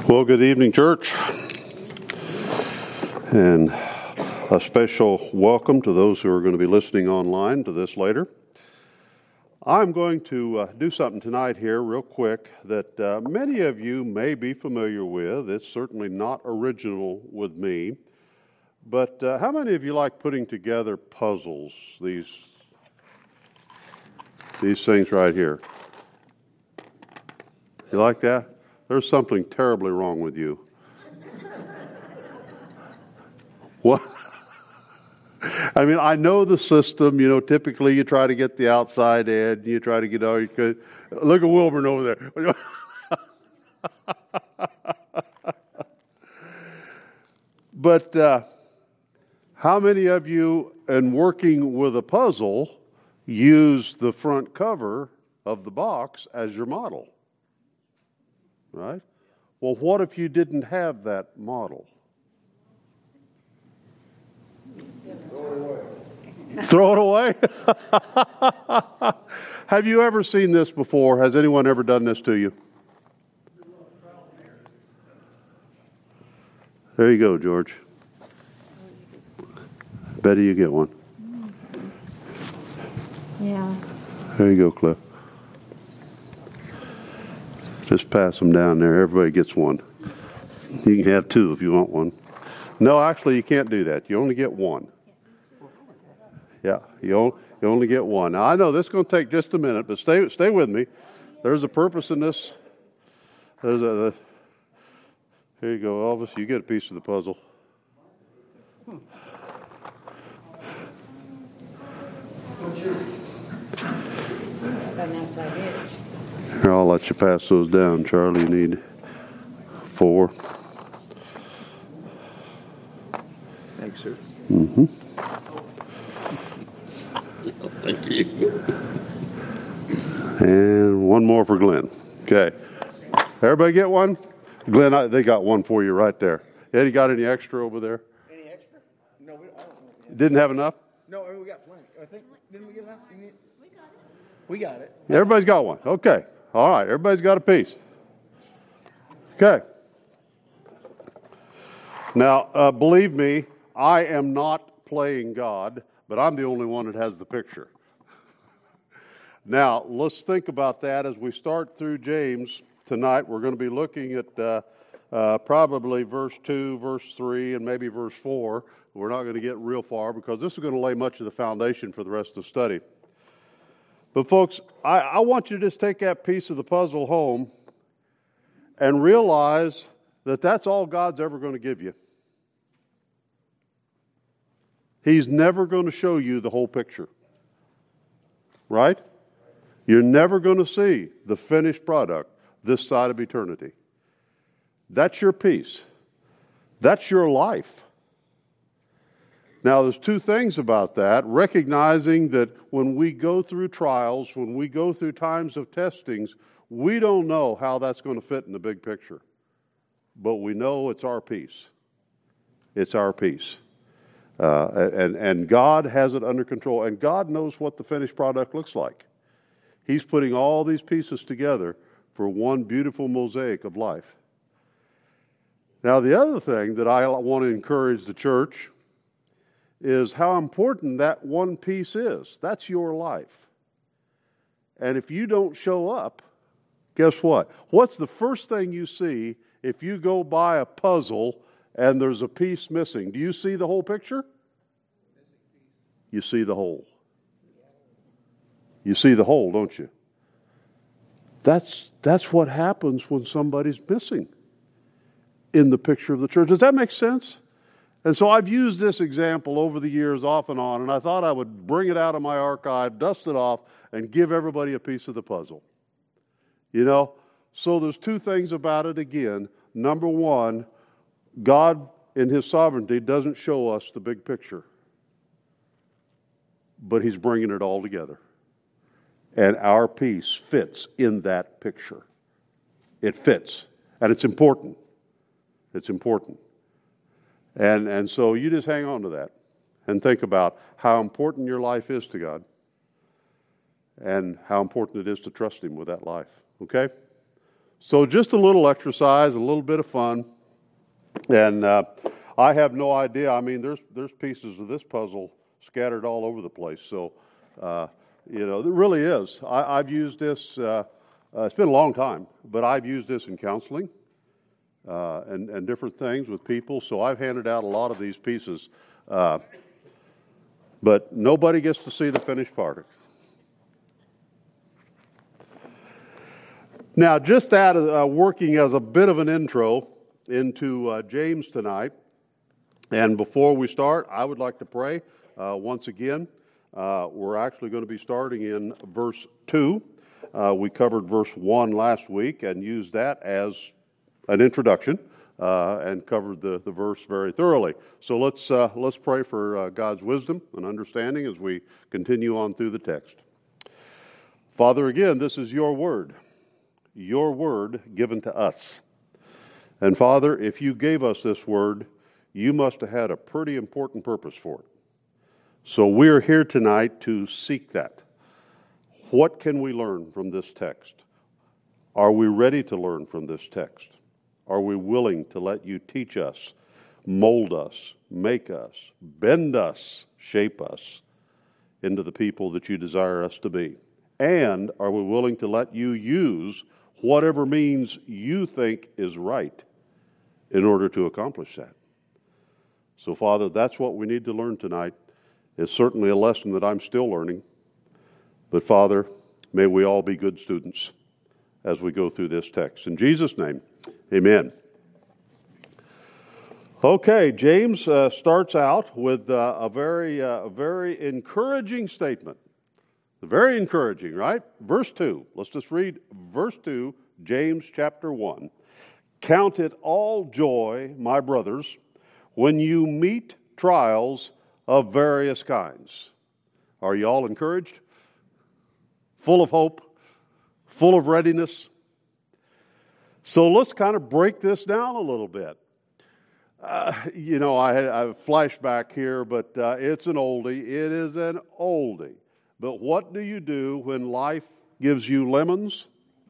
Well, good evening, church, and a special welcome to those who are going to be listening online to this later. I'm going to do something tonight here real quick that many of you may be familiar with. It's certainly not original with me, but how many of you like putting together puzzles, these things right here? You like that? There's something terribly wrong with you. What? I mean, I know the system. You know, typically you try to get the outside edge. You try to get all you could. Look at Wilburn over there. But how many of you, in working with a puzzle, use the front cover of the box as your model? Right? Well, what if you didn't have that model? Throw it away? Have you ever seen this before? Has anyone ever done this to you? There you go, George. Betty, you get one. Yeah. There you go, Cliff. Just pass them down there. Everybody gets one. You can have two if you want one. No, actually, you can't do that. You only get one. Yeah, you only get one. Now, I know this is going to take just a minute, but stay with me. There's a purpose in this. Here you go, Elvis. You get a piece of the puzzle. What's yours? Got an outside edge. Here, I'll let you pass those down, Charlie. You need 4. Thanks, sir. Mm-hmm. Thank you. And one more for Glenn. Okay. Everybody get one? Glenn, they got one for you right there. Eddie, got any extra over there? Any extra? No, I don't know. Didn't have enough? No, we got plenty. I think, didn't we get enough? We got it. Everybody's got one. Okay. All right. Everybody's got a piece. Okay. Now, believe me, I am not playing God, but I'm the only one that has the picture. Now, let's think about that as we start through James tonight. We're going to be looking at probably verse 2, verse 3, and maybe verse 4. We're not going to get real far because this is going to lay much of the foundation for the rest of the study. But folks, I want you to just take that piece of the puzzle home and realize that that's all God's ever going to give you. He's never going to show you the whole picture. Right? You're never going to see the finished product this side of eternity. That's your piece. That's your life. Now, there's 2 things about that. Recognizing that when we go through trials, when we go through times of testings, we don't know how that's going to fit in the big picture. But we know it's our piece. It's our piece. And God has it under control. And God knows what the finished product looks like. He's putting all these pieces together for one beautiful mosaic of life. Now, the other thing that I want to encourage the church is how important that one piece is. That's your life. And if you don't show up, guess what? What's the first thing you see if you go by a puzzle and there's a piece missing? Do you see the whole picture? You see the whole. You see the whole, don't you? That's what happens when somebody's missing in the picture of the church. Does that make sense? And so I've used this example over the years off and on, and I thought I would bring it out of my archive, dust it off, and give everybody a piece of the puzzle. You know? So there's 2 things about it again. Number 1, God in His sovereignty doesn't show us the big picture, but He's bringing it all together. And our piece fits in that picture. It fits. And it's important. It's important. And so you just hang on to that and think about how important your life is to God and how important it is to trust Him with that life. Okay? So just a little exercise, a little bit of fun. And I have no idea. I mean, there's pieces of this puzzle scattered all over the place. So, there really is. I've used this, it's been a long time, but I've used this in counseling and different things with people. So I've handed out a lot of these pieces. But nobody gets to see the finished product. Now, just that working as a bit of an intro into James tonight. And before we start, I would like to pray once again. We're actually going to be starting in verse 2. We covered verse 1 last week and used that as an introduction and covered the verse very thoroughly. So let's pray for God's wisdom and understanding as we continue on through the text. Father, again, this is your word given to us. And Father, if you gave us this word, you must have had a pretty important purpose for it. So we're here tonight to seek that. What can we learn from this text? Are we ready to learn from this text? Are we willing to let you teach us, mold us, make us, bend us, shape us into the people that you desire us to be? And are we willing to let you use whatever means you think is right in order to accomplish that? So, Father, that's what we need to learn tonight. It's certainly a lesson that I'm still learning. But, Father, may we all be good students as we go through this text. In Jesus' name, amen. Okay, James starts out with a very encouraging statement. Very encouraging, right? Verse 2. Let's just read verse 2, James chapter 1. Count it all joy, my brothers, when you meet trials of various kinds. Are you all encouraged? Full of hope? Full of readiness? So let's kind of break this down a little bit. I have a flashback here, but it's an oldie. It is an oldie. But what do you do when life gives you lemons?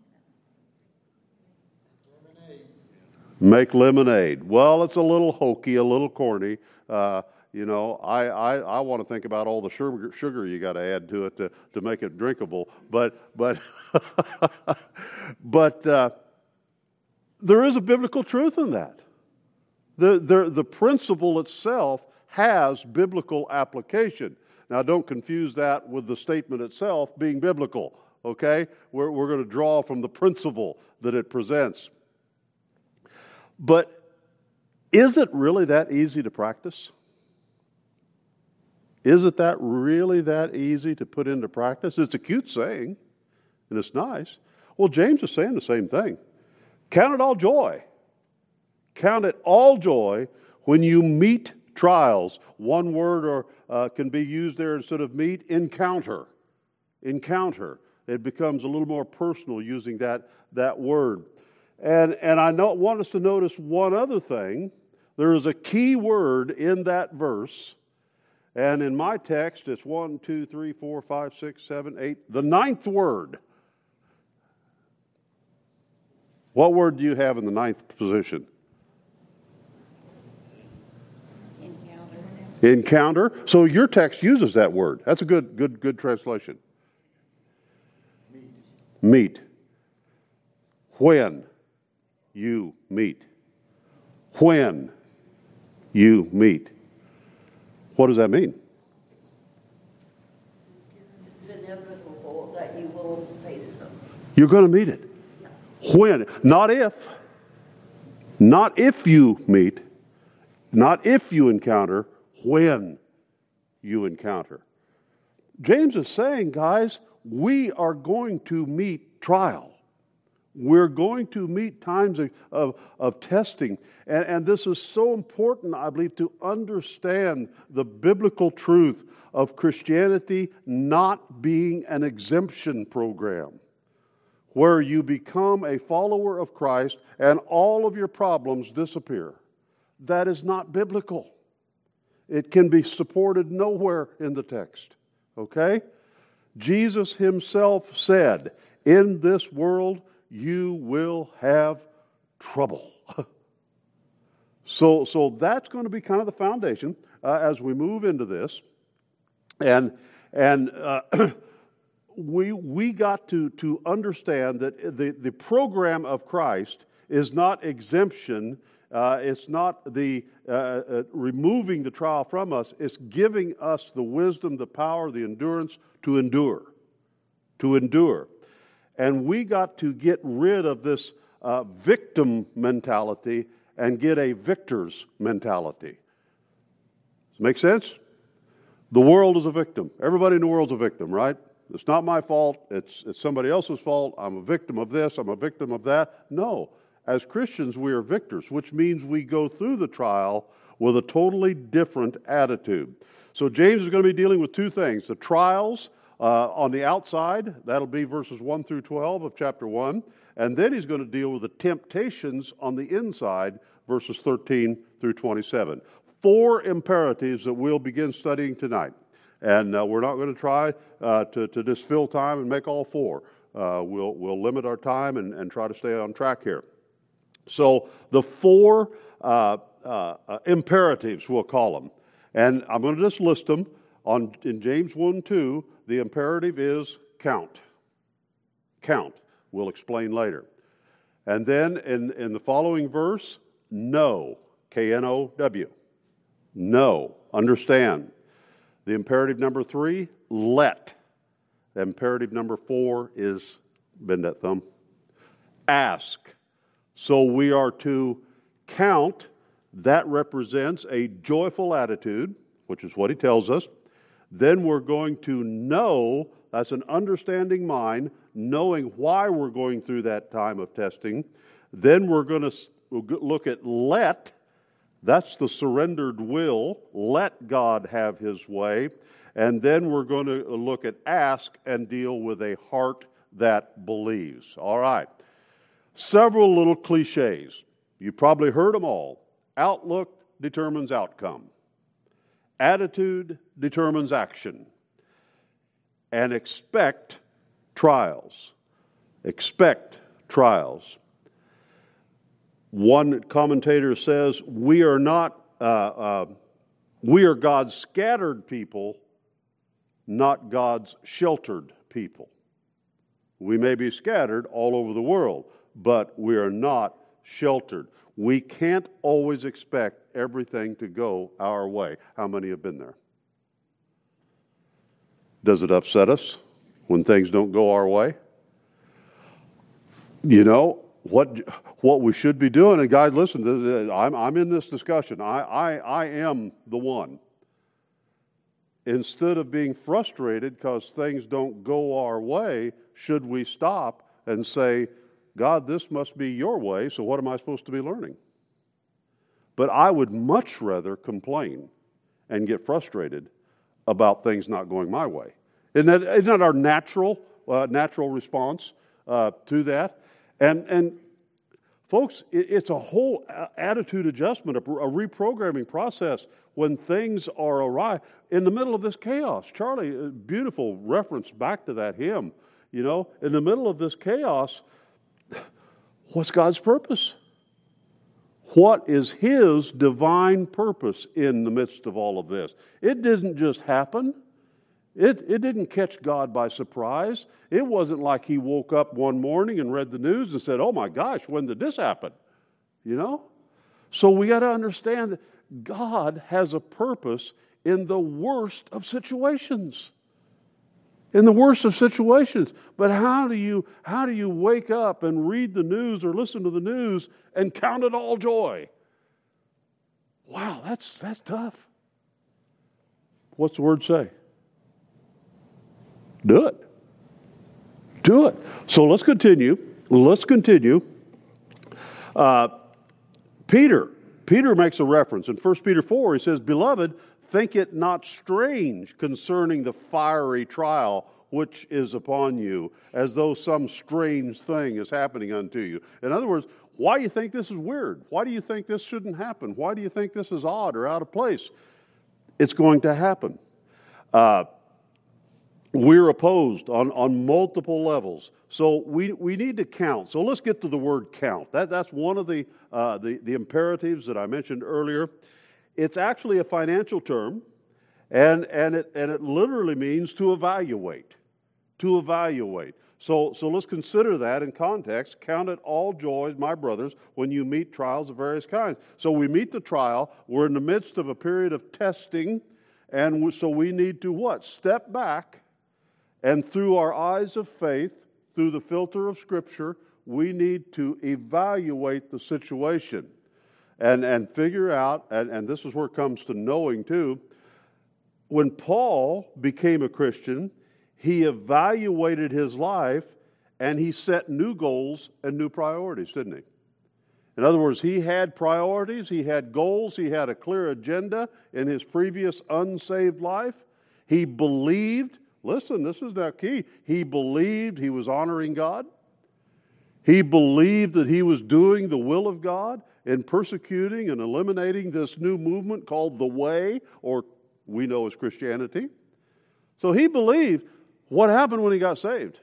Lemonade. Make lemonade. Well, it's a little hokey, a little corny. I want to think about all the sugar you got to add to it to make it drinkable. But there is a biblical truth in that. The principle itself has biblical application. Now, don't confuse that with the statement itself being biblical, okay? We're going to draw from the principle that it presents. But is it really that easy to practice? Is it really that easy to put into practice? It's a cute saying, and it's nice. Well, James is saying the same thing. Count it all joy. Count it all joy when you meet trials. One word can be used there instead of meet, encounter. Encounter. It becomes a little more personal using that word. And I want us to notice one other thing. There is a key word in that verse. And in my text, it's 1, 2, 3, 4, 5, 6, 7, 8. The ninth word. What word do you have in the ninth position? Encounter. So your text uses that word. That's a good translation. Meet. When you meet. When you meet. What does that mean? It's inevitable that you will face them. You're going to meet it. Yeah. When. Not if. Not if you meet. Not if you encounter. When you encounter. James is saying, guys, we are going to meet trial. We're going to meet times of testing. And this is so important, I believe, to understand the biblical truth of Christianity not being an exemption program where you become a follower of Christ and all of your problems disappear. That is not biblical. It can be supported nowhere in the text. Okay? Jesus himself said, in this world you will have trouble. So that's going to be kind of the foundation as we move into this. And we got to understand that the program of Christ is not exemption. It's not the removing the trial from us. It's giving us the wisdom, the power, the endurance to endure. To endure. And we got to get rid of this victim mentality and get a victor's mentality. Does it make sense? The world is a victim. Everybody in the world's a victim, right? It's not my fault. It's somebody else's fault. I'm a victim of this. I'm a victim of that. No. As Christians, we are victors, which means we go through the trial with a totally different attitude. So James is going to be dealing with two things. The trials on the outside, that'll be verses 1 through 12 of chapter 1. And then he's going to deal with the temptations on the inside, verses 13 through 27. 4 imperatives that we'll begin studying tonight. And we're not going to try to just fill time and make all 4. We'll limit our time and try to stay on track here. So the 4 imperatives, we'll call them. And I'm going to just list them. In James 1:2, the imperative is count. Count. We'll explain later. And then in the following verse, know. K-N-O-W. Know. Understand. The imperative number 3, let. The imperative number 4 is, bend that thumb, ask. So we are to count. That represents a joyful attitude, which is what he tells us. Then we're going to know, that's an understanding mind, knowing why we're going through that time of testing. Then we're going to look at let. That's the surrendered will. Let God have his way. And then we're going to look at ask and deal with a heart that believes. All right. Several little cliches. You probably heard them all. Outlook determines outcome. Attitude determines action. And expect trials. Expect trials. One commentator says, we are God's scattered people, not God's sheltered people. We may be scattered all over the world, but we are not sheltered. We can't always expect everything to go our way. How many have been there? Does it upset us when things don't go our way? You know, what we should be doing, and guys, listen, I'm in this discussion. I am the one. Instead of being frustrated because things don't go our way, should we stop and say, God, this must be your way, so what am I supposed to be learning? But I would much rather complain and get frustrated about things not going my way. Isn't that our natural response to that? And folks, it's a whole attitude adjustment, a reprogramming process when things are awry in the middle of this chaos. Charlie, beautiful reference back to that hymn. You know, in the middle of this chaos, what's God's purpose? What is his divine purpose in the midst of all of this? It didn't just happen. It didn't catch God by surprise. It wasn't like he woke up one morning and read the news and said, oh my gosh, when did this happen? You know? So we got to understand that God has a purpose in the worst of situations. In the worst of situations. But how do you wake up and read the news or listen to the news and count it all joy? Wow, that's tough. What's the word say? Do it. Do it. So let's continue. Peter makes a reference. In 1 Peter 4, he says, Beloved, think it not strange concerning the fiery trial which is upon you, as though some strange thing is happening unto you. In other words, why do you think this is weird? Why do you think this shouldn't happen? Why do you think this is odd or out of place? It's going to happen. we're opposed on multiple levels. So we need to count. So let's get to the word count. That's one of the imperatives that I mentioned earlier. It's actually a financial term, and it literally means to evaluate. To evaluate. So let's consider that in context. Count it all joy, my brothers, when you meet trials of various kinds. So we meet the trial. We're in the midst of a period of testing, and so we need to what? Step back, and through our eyes of faith, through the filter of Scripture, we need to evaluate the situation and figure out, and this is where it comes to knowing too. When Paul became a Christian, he evaluated his life and he set new goals and new priorities, didn't he? In other words, he had priorities, he had goals, he had a clear agenda in his previous unsaved life. He believed, listen, this is the key, he believed he was honoring God. He believed that he was doing the will of God in persecuting and eliminating this new movement called the Way, or we know as Christianity. So he believed. What happened when he got saved?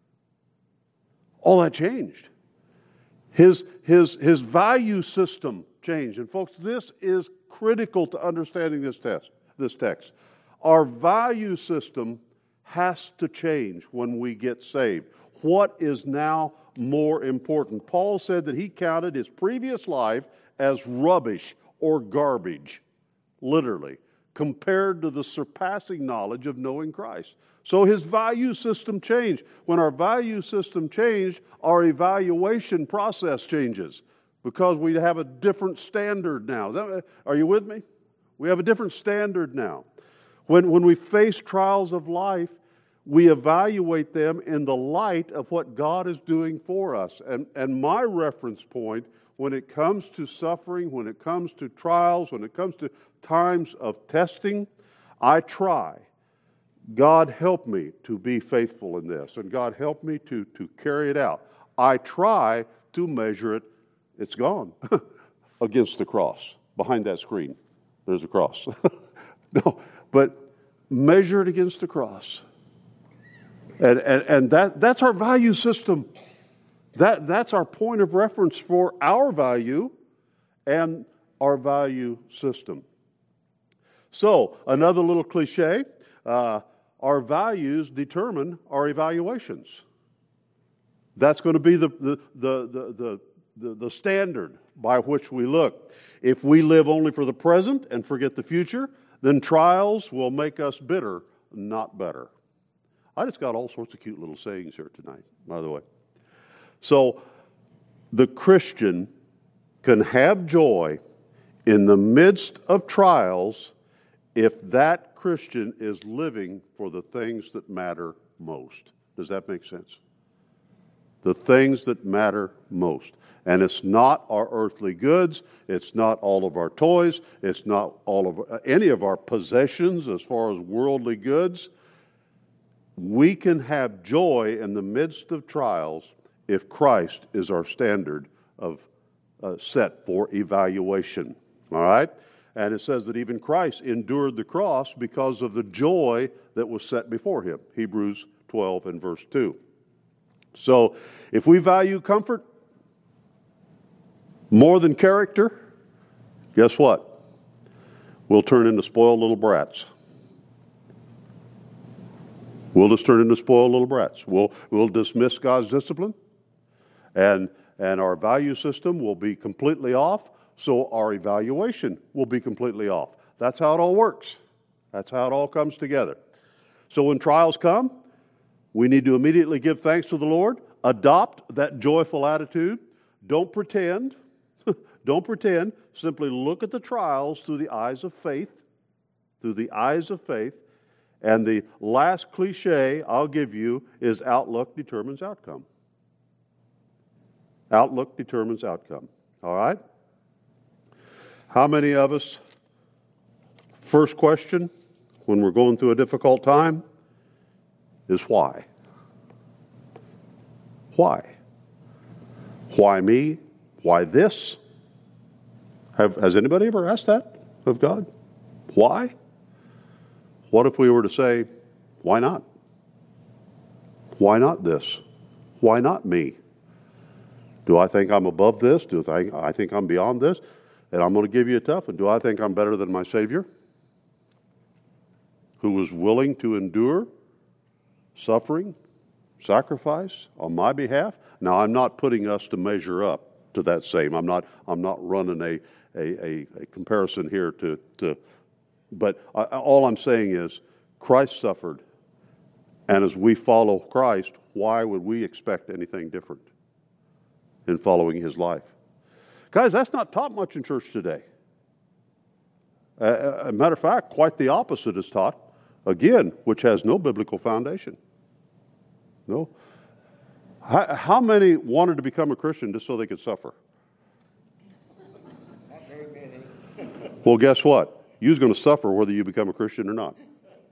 All that changed. His value system changed. And folks, this is critical to understanding this text. Our value system has to change when we get saved. What is now more important? Paul said that he counted his previous life as rubbish or garbage, literally, compared to the surpassing knowledge of knowing Christ. So his value system changed. When our value system changed, our evaluation process changes because we have a different standard now. Are you with me? We have a different standard now. When we face trials of life, we evaluate them in the light of what God is doing for us. And my reference point when it comes to suffering, when it comes to trials, when it comes to times of testing, I try. God help me to be faithful in this, and God help me to carry it out. I try to measure it. It's gone against the cross. Behind that screen, there's a cross. No, but measure it against the cross. And that's our value system. That's our point of reference for our value and our value system. So, another little cliche, our values determine our evaluations. That's going to be the standard by which we look. If we live only for the present and forget the future, then trials will make us bitter, not better. I just got all sorts of cute little sayings here tonight, by the way. So, the Christian can have joy in the midst of trials if that Christian is living for the things that matter most. Does that make sense? The things that matter most. And it's not our earthly goods, it's not all of our toys, it's not all of any of our possessions as far as worldly goods. We can have joy in the midst of trials if Christ is our standard of set for evaluation. All right? And it says that even Christ endured the cross because of the joy that was set before him. Hebrews 12 and verse 2. So, if we value comfort more than character, guess what? We'll turn into spoiled little brats. We'll just turn into spoiled little brats. We'll dismiss God's discipline, and our value system will be completely off. So our evaluation will be completely off. That's how it all works. That's how it all comes together. So when trials come, we need to immediately give thanks to the Lord. Adopt that joyful attitude. Don't pretend. Don't pretend. Simply look at the trials through the eyes of faith. Through the eyes of faith. And the last cliche I'll give you is outlook determines outcome. Outlook determines outcome. All right? How many of us, first question when we're going through a difficult time is why? Why? Why me? Why this? Has anybody ever asked that of God? Why? What if we were to say, why not? Why not this? Why not me? Do I think I'm above this? Do I think I'm beyond this? And I'm going to give you a tough one. Do I think I'm better than my Savior, who was willing to endure suffering, sacrifice on my behalf? Now, I'm not putting us to measure up to that same. I'm not running a comparison here but all I'm saying is Christ suffered, and as we follow Christ, why would we expect anything different in following His life? Guys, that's not taught much in church today. As a matter of fact, quite the opposite is taught, again, which has no biblical foundation. No. How many wanted to become a Christian just so they could suffer? Not very many. Well, guess what? You're going to suffer whether you become a Christian or not.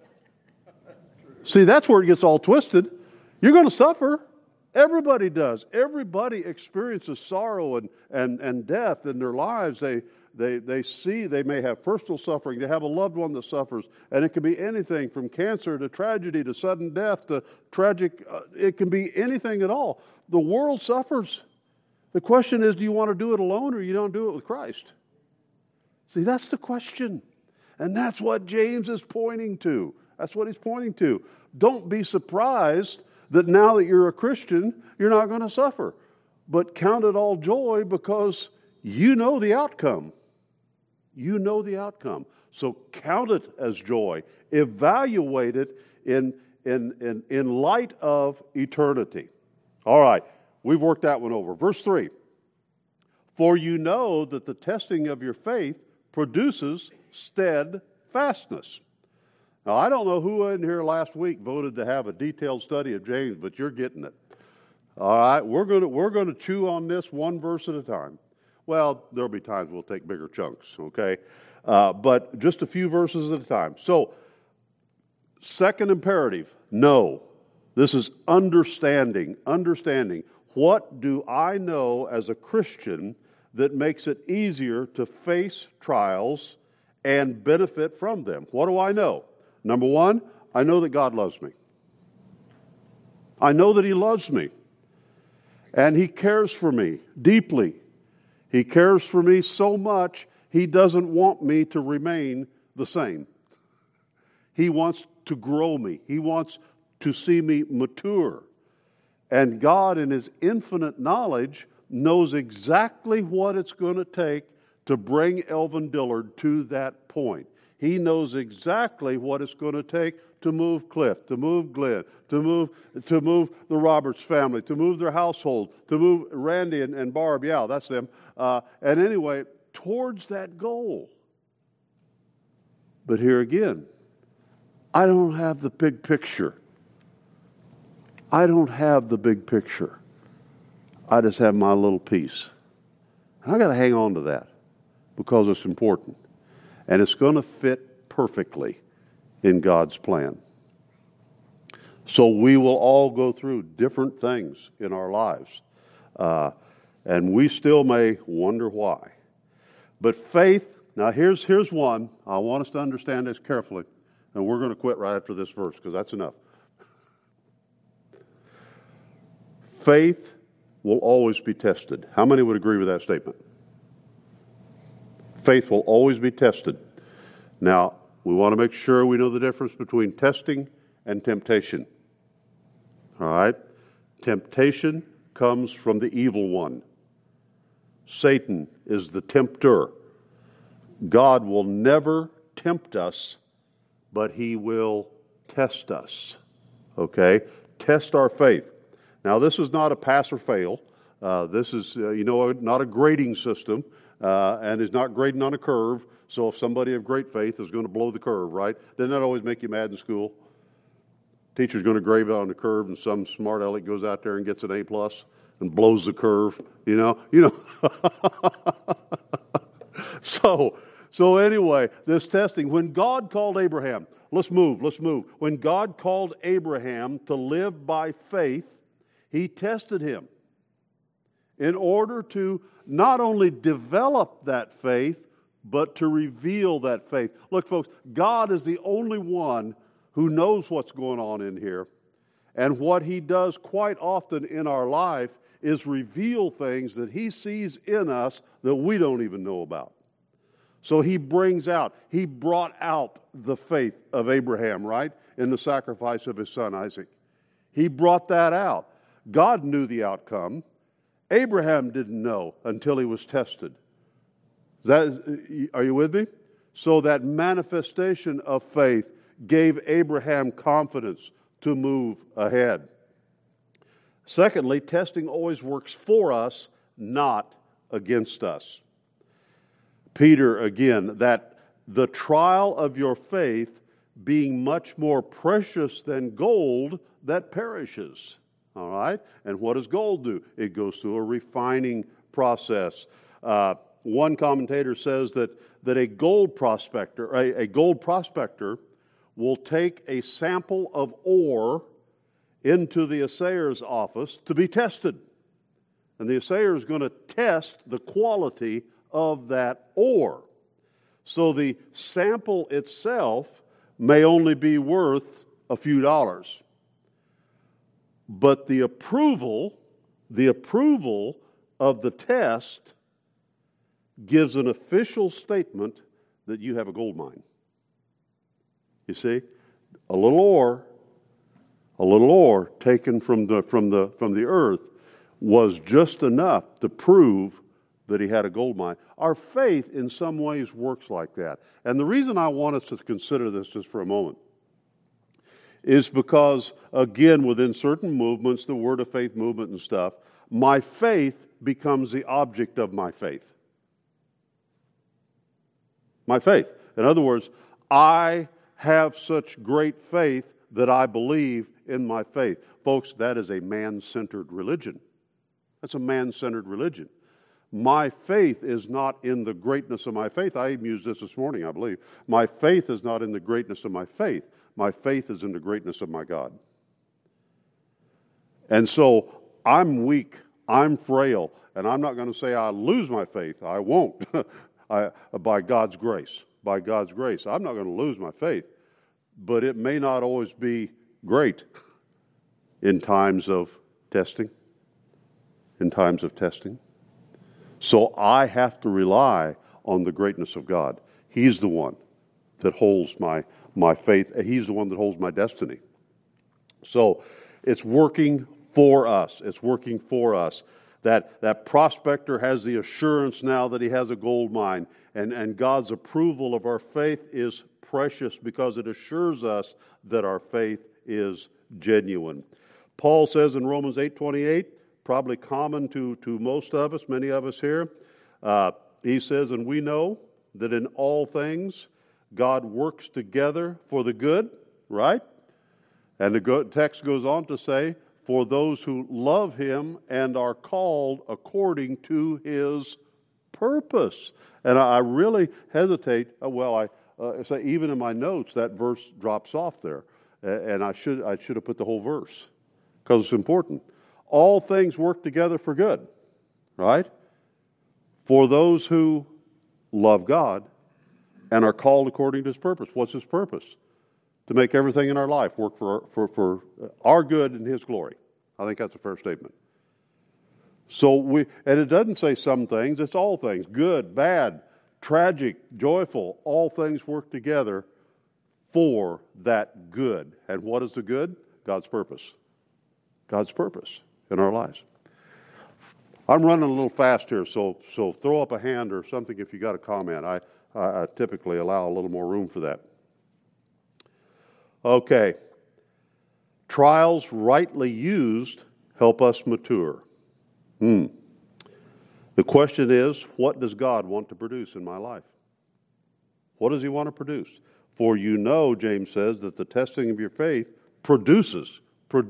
See, that's where it gets all twisted. You're going to suffer. Everybody does. Everybody experiences sorrow and death in their lives. They may have personal suffering. They have a loved one that suffers. And it can be anything from cancer to tragedy to sudden death to tragic. It can be anything at all. The world suffers. The question is, do you want to do it alone or you don't do it with Christ? See, that's the question. And that's what James is pointing to. That's what he's pointing to. Don't be surprised that now that you're a Christian, you're not going to suffer. But count it all joy because you know the outcome. You know the outcome. So count it as joy. Evaluate it in light of eternity. All right, we've worked that one over. Verse 3. For you know that the testing of your faith produces steadfastness. Now, I don't know who in here last week voted to have a detailed study of James, but you're getting it. All right, we're going to chew on this one verse at a time. Well, there'll be times we'll take bigger chunks, okay? But just a few verses at a time. So, second imperative, know. This is understanding. Understanding. What do I know as a Christian that makes it easier to face trials and benefit from them? What do I know? Number one, I know that God loves me. I know that He loves me. And He cares for me deeply. He cares for me so much, He doesn't want me to remain the same. He wants to grow me. He wants to see me mature. And God, in His infinite knowledge, knows exactly what it's going to take to bring Elvin Dillard to that point. He knows exactly what it's going to take to move Cliff, to move Glenn, to move the Roberts family, to move their household, to move Randy and Barb. Yeah, that's them. And anyway, towards that goal. But here again, I don't have the big picture. I don't have the big picture. I just have my little piece. And I got to hang on to that because it's important. And it's going to fit perfectly in God's plan. So we will all go through different things in our lives. And we still may wonder why. But faith, now here's one. I want us to understand this carefully. And we're going to quit right after this verse because that's enough. Faith will always be tested. How many would agree with that statement? Faith will always be tested. Now, we want to make sure we know the difference between testing and temptation. All right? Temptation comes from the evil one. Satan is the tempter. God will never tempt us, but He will test us. Okay? Test our faith. Now, this is not a pass or fail. This is, not a grading system, and is not grading on a curve. So if somebody of great faith is going to blow the curve, right? Doesn't that always make you mad in school? Teacher's going to grade it on the curve, and some smart aleck goes out there and gets an A+ and blows the curve. You know. So anyway, this testing. When God called Abraham, let's move. When God called Abraham to live by faith, He tested him in order to not only develop that faith, but to reveal that faith. Look, folks, God is the only one who knows what's going on in here. And what He does quite often in our life is reveal things that He sees in us that we don't even know about. So He brought out the faith of Abraham, right? In the sacrifice of his son Isaac. He brought that out. God knew the outcome. Abraham didn't know until he was tested. Are you with me? So that manifestation of faith gave Abraham confidence to move ahead. Secondly, testing always works for us, not against us. Peter, again, that the trial of your faith being much more precious than gold that perishes. All right? And what does gold do? It goes through a refining process. One commentator says that a gold prospector will take a sample of ore into the assayer's office to be tested. And the assayer is going to test the quality of that ore. So the sample itself may only be worth a few dollars. But the approval of the test gives an official statement that you have a gold mine. You see, a little ore taken from the earth was just enough to prove that he had a gold mine. Our faith in some ways works like that. And the reason I want us to consider this just for a moment is because, again, within certain movements, the Word of Faith movement and stuff, my faith becomes the object of my faith. My faith. In other words, I have such great faith that I believe in my faith. Folks, that is a man-centered religion. That's a man-centered religion. My faith is not in the greatness of my faith. I even used this morning, I believe. My faith is not in the greatness of my faith. My faith is in the greatness of my God. And so I'm weak, I'm frail, and I'm not going to say I lose my faith. I won't. By God's grace. By God's grace. I'm not going to lose my faith. But it may not always be great in times of testing. In times of testing. So I have to rely on the greatness of God. He's the one that holds my faith. He's the one that holds my destiny. So it's working for us. It's working for us. That prospector has the assurance now that he has a gold mine. And God's approval of our faith is precious because it assures us that our faith is genuine. Paul says in Romans 8:28, probably common to most of us, many of us here, he says, and we know that in all things God works together for the good, right? And the text goes on to say, for those who love Him and are called according to His purpose. And I really hesitate, I say even in my notes that verse drops off there. And I should have put the whole verse because it's important. All things work together for good, right? For those who love God and are called according to His purpose. What's His purpose? To make everything in our life work for our good and His glory. I think that's a fair statement. And it doesn't say some things, it's all things. Good, bad, tragic, joyful, all things work together for that good. And what is the good? God's purpose. God's purpose in our lives. I'm running a little fast here, so throw up a hand or something if you got a comment. I typically allow a little more room for that. Okay. Trials rightly used help us mature. The question is, what does God want to produce in my life? What does He want to produce? For you know, James says, that the testing of your faith produces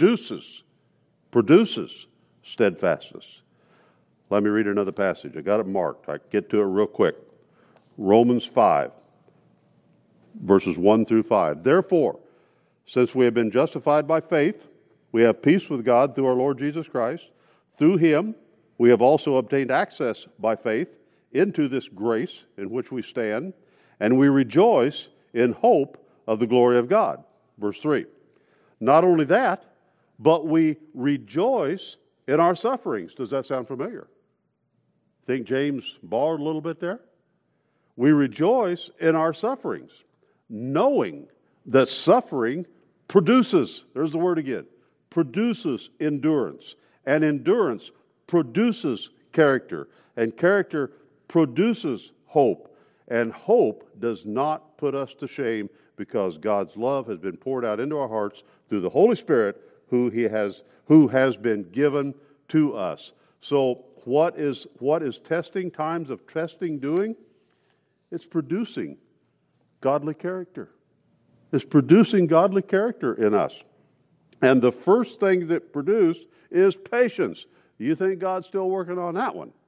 steadfastness. Let me read another passage. I got it marked. I can get to it real quick. Romans 5, verses 1 through 5. Therefore, since we have been justified by faith, we have peace with God through our Lord Jesus Christ. Through Him, we have also obtained access by faith into this grace in which we stand, and we rejoice in hope of the glory of God. Verse 3. Not only that, but we rejoice in our sufferings. Does that sound familiar? Think James borrowed a little bit there? We rejoice in our sufferings, knowing that suffering produces, there's the word again, produces endurance. And endurance produces character. And character produces hope. And hope does not put us to shame because God's love has been poured out into our hearts through the Holy Spirit who has been given to us. So what is testing, times of testing doing? It's producing godly character. It's producing godly character in us. And the first thing that produced is patience. You think God's still working on that one?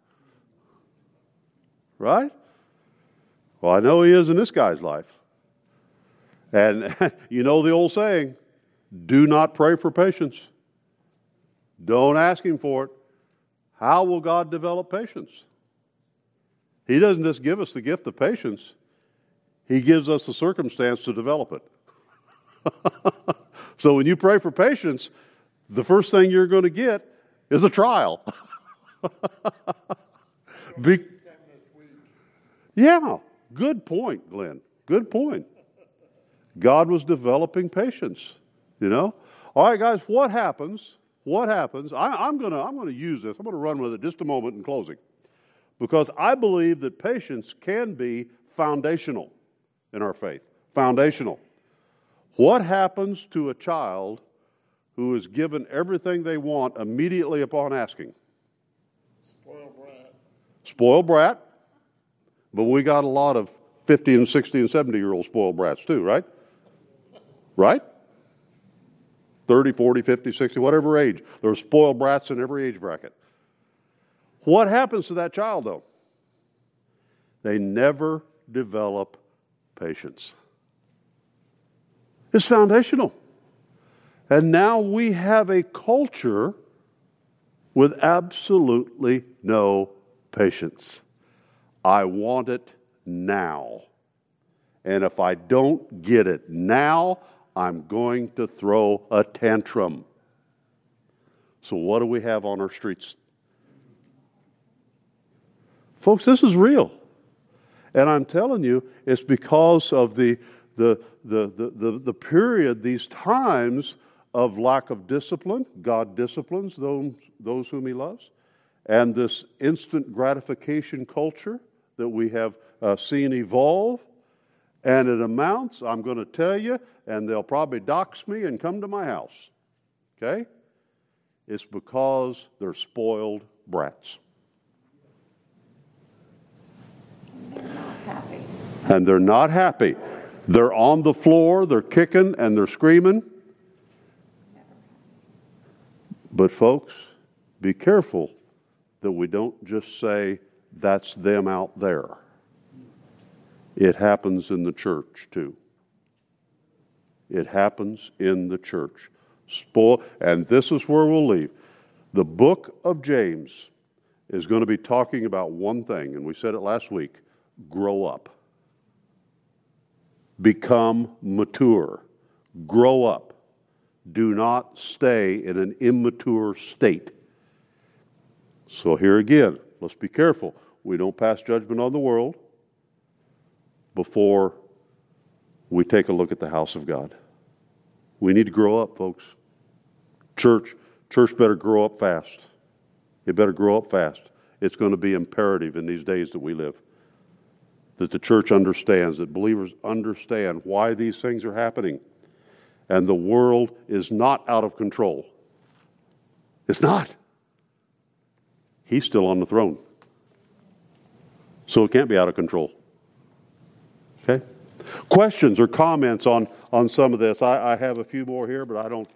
Right? Well, I know He is in this guy's life. And you know the old saying, do not pray for patience. Don't ask Him for it. How will God develop patience? He doesn't just give us the gift of patience. He gives us the circumstance to develop it. So when you pray for patience, the first thing you're going to get is a trial. Yeah, good point, Glenn. Good point. God was developing patience, you know. All right, guys, what happens? What happens? I'm going to use this. I'm going to run with it just a moment in closing, because I believe that patience can be foundational in our faith. Foundational. What happens to a child who is given everything they want immediately upon asking? Spoiled brat. Spoiled brat. But we got a lot of 50 and 60 and 70-year-old spoiled brats too, right? Right? 30, 40, 50, 60, whatever age. There are spoiled brats in every age bracket. What happens to that child, though? They never develop patience. It's foundational. And now we have a culture with absolutely no patience. I want it now. And if I don't get it now, I'm going to throw a tantrum. So what do we have on our streets? Folks, this is real. And I'm telling you, it's because of the period, these times of lack of discipline. God disciplines those whom He loves. And this instant gratification culture that we have seen evolve. And it amounts, I'm going to tell you, and they'll probably dox me and come to my house. Okay? It's because they're spoiled brats. They're not happy. And they're not happy. They're on the floor, they're kicking, and they're screaming. But folks, be careful that we don't just say, that's them out there. It happens in the church too. It happens in the church. And this is where we'll leave. The book of James is going to be talking about one thing, and we said it last week: grow up. Become mature. Grow up. Do not stay in an immature state. So here again, let's be careful. We don't pass judgment on the world before we take a look at the house of God. We need to grow up, folks. Church better grow up fast. It better grow up fast. It's going to be imperative in these days that we live that the church understands, that believers understand why these things are happening. And the world is not out of control. It's not. He's still on the throne. So it can't be out of control. Okay? Questions or comments on some of this? I have a few more here, but I don't...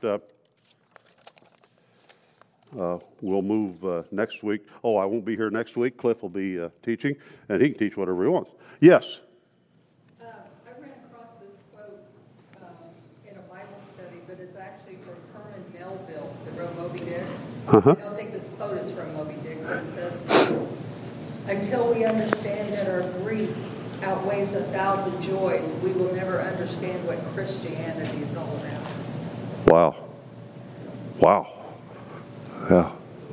we'll move next week. Oh, I won't be here next week. Cliff will be teaching, and he can teach whatever he wants. Yes? I ran across this quote in a Bible study, but it's actually from Herman Melville, that wrote Moby Dick. Uh-huh. I don't think this quote is from Moby Dick, but it says, "Until we understand that our grief outweighs 1,000 joys, we will never understand what Christianity is all about." Wow. Wow. Yeah.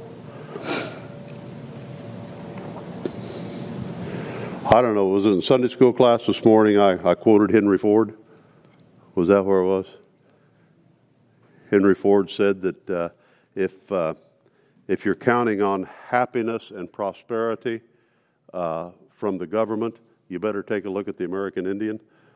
I don't know. Was it in Sunday school class this morning? I quoted Henry Ford. Was that where it was? Henry Ford said that if you're counting on happiness and prosperity from the government, you better take a look at the American Indian.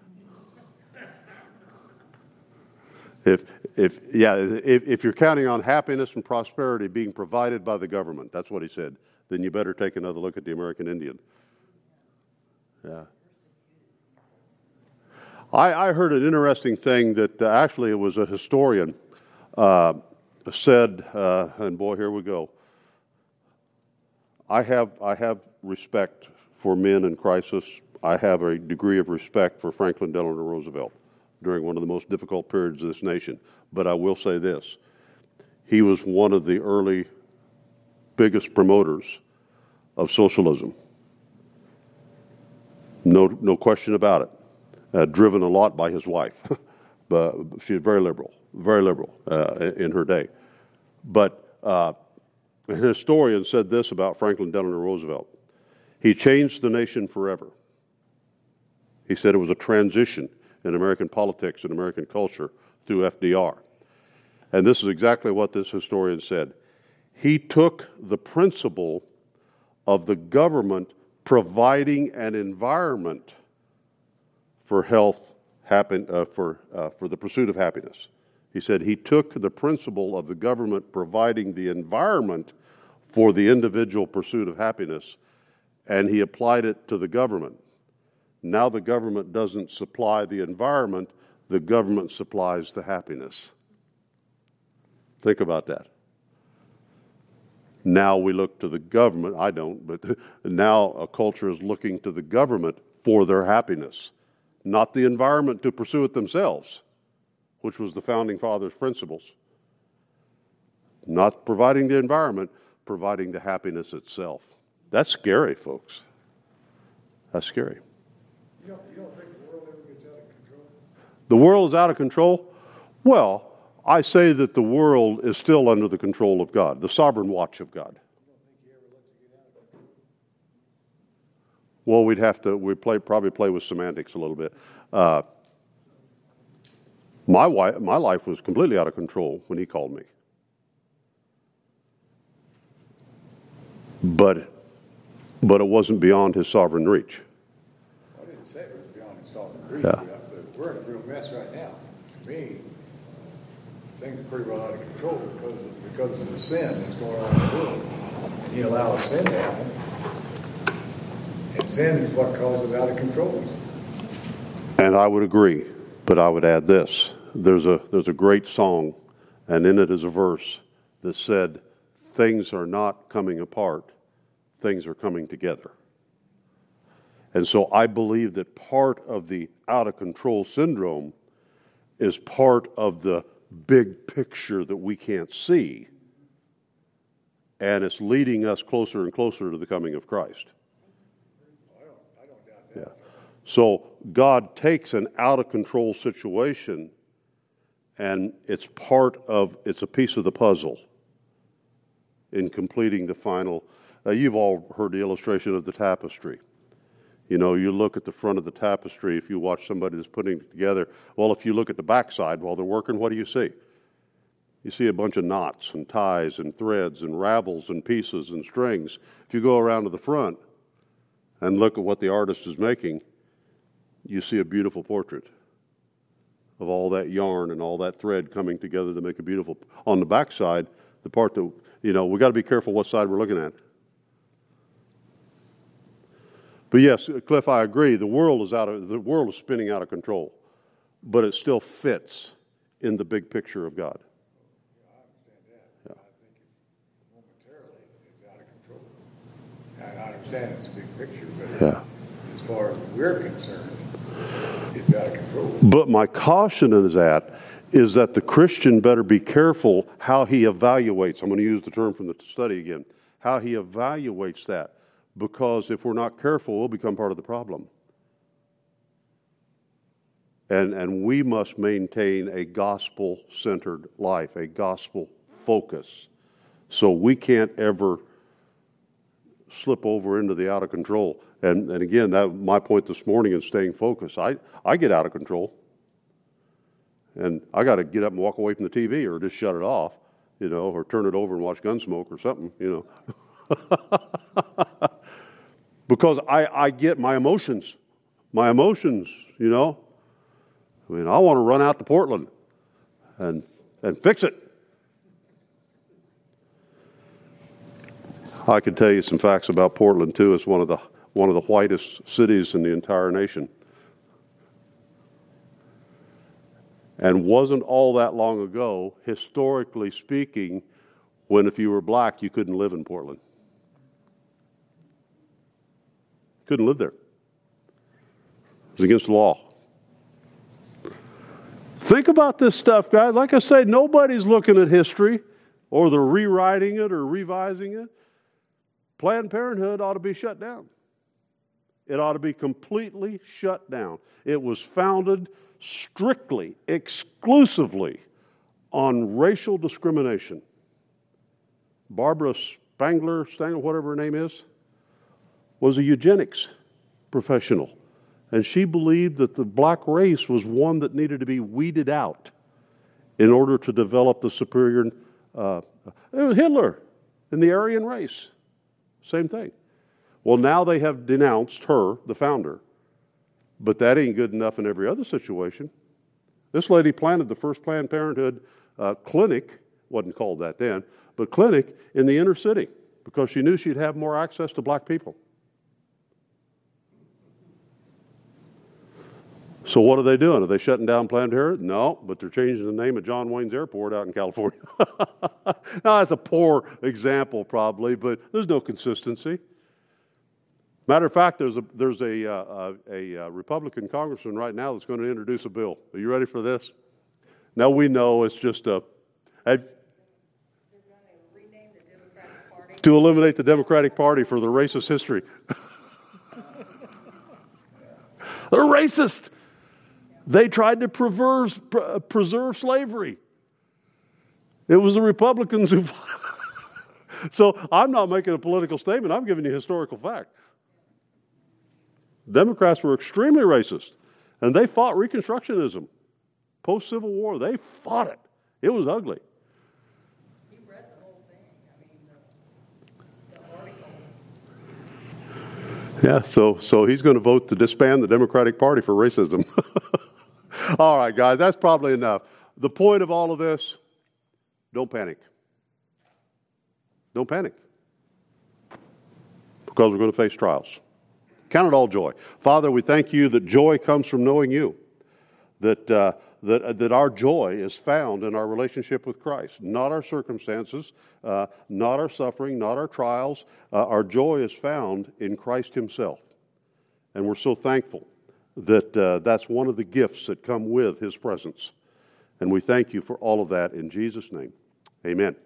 If you're counting on happiness and prosperity being provided by the government, that's what he said, then you better take another look at the American Indian. Yeah. I heard an interesting thing that actually it was a historian said, and boy, here we go. I have respect for men in crisis. I have a degree of respect for Franklin Delano Roosevelt during one of the most difficult periods of this nation. But I will say this. He was one of the early biggest promoters of socialism. No question about it. Driven a lot by his wife. But she was very liberal in her day. But a historian said this about Franklin Delano Roosevelt. He changed the nation forever. He said it was a transition in American politics and American culture through FDR. And this is exactly what this historian said. He took the principle of the government providing an environment for health, for the pursuit of happiness. He said he took the principle of the government providing the environment for the individual pursuit of happiness, and he applied it to the government. Now the government doesn't supply the environment, the government supplies the happiness. Think about that. Now we look to the government, I don't, but now a culture is looking to the government for their happiness, not the environment to pursue it themselves, which was the Founding Fathers' principles. Not providing the environment, providing the happiness itself. That's scary, folks. That's scary. You don't think the world ever gets out of control? The world is out of control? Well, I say that the world is still under the control of God, the sovereign watch of God. You don't think he ever lets it get out of control? Well, we'd probably play with semantics a little bit. My life was completely out of control when he called me. But it wasn't beyond his sovereign reach. I didn't say it was beyond his sovereign reach. Yeah. But we're in a real mess right now. To me, things are pretty well out of control because of the sin that's going on in the world. And he allows sin to happen. And sin is what causes it out of control. And I would agree, but I would add this. There's a great song, and in it is a verse that said, things are not coming apart, things are coming together. And so I believe that part of the out-of-control syndrome is part of the big picture that we can't see, and it's leading us closer and closer to the coming of Christ. I don't doubt that. Yeah. So God takes an out-of-control situation, and it's a piece of the puzzle in completing the final. You've all heard the illustration of the tapestry. You know, you look at the front of the tapestry, if you watch somebody that's putting it together, well, if you look at the backside while they're working, what do you see? You see a bunch of knots and ties and threads and ravels and pieces and strings. If you go around to the front and look at what the artist is making, you see a beautiful portrait of all that yarn and all that thread coming together to make a beautiful. On the backside, the part that, we got to be careful what side we're looking at. But yes, Cliff, I agree. The world is spinning out of control, but it still fits in the big picture of God. Yeah, I understand that. Yeah. I think momentarily it's out of control. And I understand it's a big picture, but as far as we're concerned, it's out of control. But my caution is that the Christian better be careful how he evaluates. I'm going to use the term from the study again. How he evaluates that. Because if we're not careful, we'll become part of the problem. And we must maintain a gospel-centered life, a gospel focus. So we can't ever slip over into the out of control. And again, that my point this morning in staying focused. I get out of control. And I got to get up and walk away from the TV or just shut it off, or turn it over and watch Gunsmoke or something, Because I get my emotions. My emotions, I mean, I want to run out to Portland and fix it. I can tell you some facts about Portland too. It's one of the whitest cities in the entire nation. And wasn't all that long ago, historically speaking, when if you were black, you couldn't live in Portland. Couldn't live there. It was against the law. Think about this stuff, guys. Like I say, nobody's looking at history, or they're rewriting it or revising it. Planned Parenthood ought to be shut down. It ought to be completely shut down. It was founded strictly, exclusively on racial discrimination. Barbara Spangler, whatever her name is, was a eugenics professional. And she believed that the black race was one that needed to be weeded out in order to develop the superior. It was Hitler and the Aryan race. Same thing. Well, now they have denounced her, the founder. But that ain't good enough in every other situation. This lady planted the first Planned Parenthood clinic, wasn't called that then, but clinic in the inner city because she knew she'd have more access to black people. So what are they doing? Are they shutting down Planned Parenthood? No, but they're changing the name of John Wayne's Airport out in California. Now, that's a poor example probably, but there's no consistency. Matter of fact, there's a Republican congressman right now that's going to introduce a bill. Are you ready for this? Now we know it's just They're going to rename the Democratic Party. to eliminate the Democratic Party for their racist history. They're racist. They tried to preserve slavery. It was the Republicans who. So I'm not making a political statement. I'm giving you historical fact. Democrats were extremely racist, and they fought Reconstructionism. Post-Civil War, they fought it. It was ugly. You read the whole thing. I mean, the article. Yeah, so he's going to vote to disband the Democratic Party for racism. All right, guys, that's probably enough. The point of all of this, don't panic. Don't panic. Because we're going to face trials. Count it all joy. Father, we thank you that joy comes from knowing you. That our joy is found in our relationship with Christ, not our circumstances, not our suffering, not our trials. Our joy is found in Christ himself. And we're so thankful that that's one of the gifts that come with his presence. And we thank you for all of that in Jesus' name. Amen.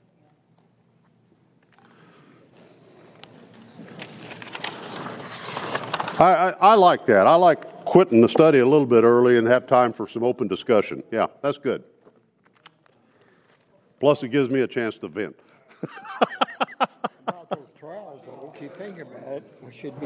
I like that. I like quitting the study a little bit early and have time for some open discussion. Yeah, that's good. Plus, it gives me a chance to vent. About those trials, though, keep thinking about it. We should be